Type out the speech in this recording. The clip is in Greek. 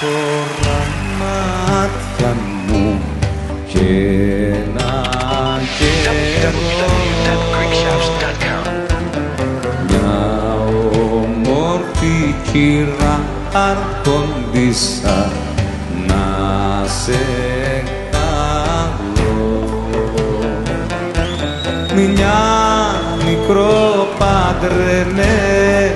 τώρα μάτια μου και έναν καιρό μια όμορφη κύρα αρχόντισσα να σε καλώ. Μια μικρό παντρεμένο